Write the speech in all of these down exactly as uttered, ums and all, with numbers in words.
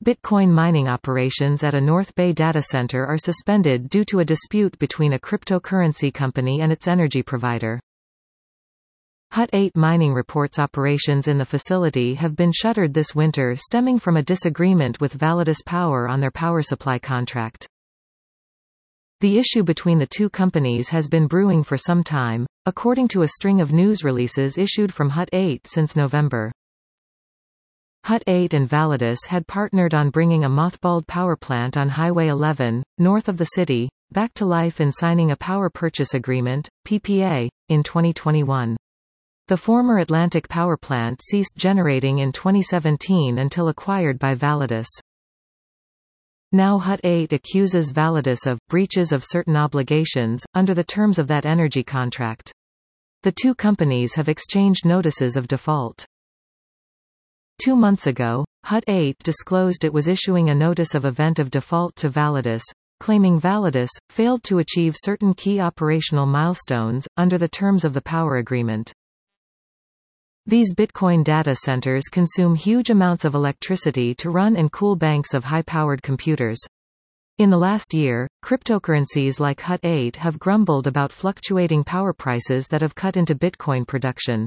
Bitcoin mining operations at a North Bay data center are suspended due to a dispute between a cryptocurrency company and its energy provider. Hut eight mining reports operations in the facility have been shuttered this winter stemming from a disagreement with Validus Power on their power supply contract. The issue between the two companies has been brewing for some time, according to a string of news releases issued from Hut eight since November. Hut eight and Validus had partnered on bringing a mothballed power plant on Highway eleven, north of the city, back to life in signing a power purchase agreement, P P A, in twenty twenty-one. The former Atlantic power plant ceased generating in twenty seventeen until acquired by Validus. Now Hut eight accuses Validus of breaches of certain obligations, under the terms of that energy contract. The two companies have exchanged notices of default. Two months ago, Hut eight disclosed it was issuing a notice of event of default to Validus, claiming Validus failed to achieve certain key operational milestones, under the terms of the power agreement. These Bitcoin data centers consume huge amounts of electricity to run and cool banks of high-powered computers. In the last year, cryptocurrencies like Hut eight have grumbled about fluctuating power prices that have cut into Bitcoin production.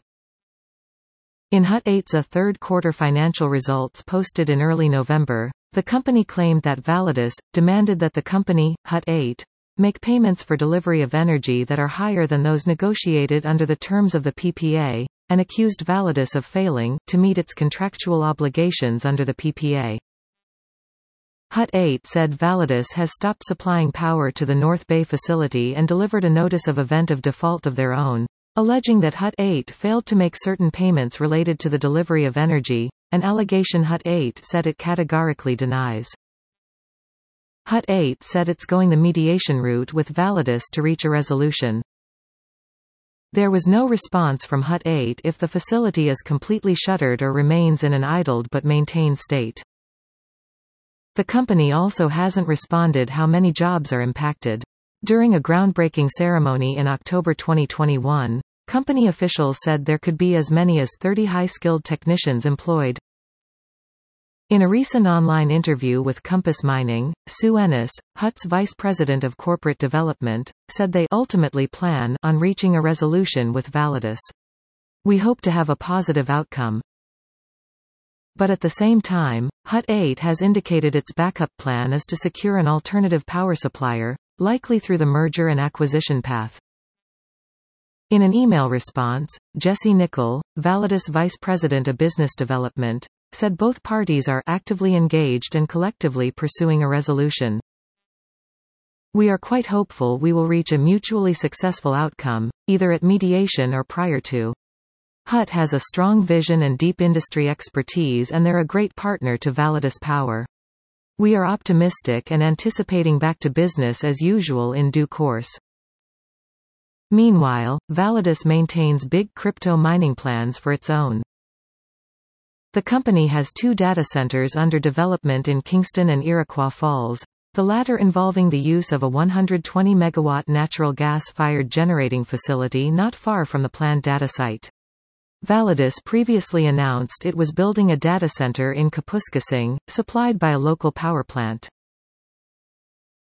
In Hut eight's third quarter financial results posted in early November, the company claimed that Validus demanded that the company, Hut eight, make payments for delivery of energy that are higher than those negotiated under the terms of the P P A, and accused Validus of failing to meet its contractual obligations under the P P A. Hut eight said Validus has stopped supplying power to the North Bay facility and delivered a notice of event of default of their own, alleging that Hut eight failed to make certain payments related to the delivery of energy, an allegation Hut eight said it categorically denies. Hut eight said it's going the mediation route with Validus to reach a resolution. There was no response from Hut eight if the facility is completely shuttered or remains in an idled but maintained state. The company also hasn't responded how many jobs are impacted. During a groundbreaking ceremony in October twenty twenty-one, company officials said there could be as many as thirty high-skilled technicians employed. In a recent online interview with Compass Mining, Sue Ennis, Hut's vice president of corporate development, said they ultimately plan on reaching a resolution with Validus. We hope to have a positive outcome. But at the same time, Hut eight has indicated its backup plan is to secure an alternative power supplier, likely through the merger and acquisition path. In an email response, Jesse Nickel, Validus vice president of business development, said both parties are actively engaged and collectively pursuing a resolution. We are quite hopeful we will reach a mutually successful outcome, either at mediation or prior to. Hut has a strong vision and deep industry expertise and they're a great partner to Validus Power. We are optimistic and anticipating back to business as usual in due course. Meanwhile, Validus maintains big crypto mining plans for its own. The company has two data centers under development in Kingston and Iroquois Falls, the latter involving the use of a one hundred twenty megawatt natural gas-fired generating facility not far from the planned data site. Validus previously announced it was building a data center in Kapuskasing, supplied by a local power plant.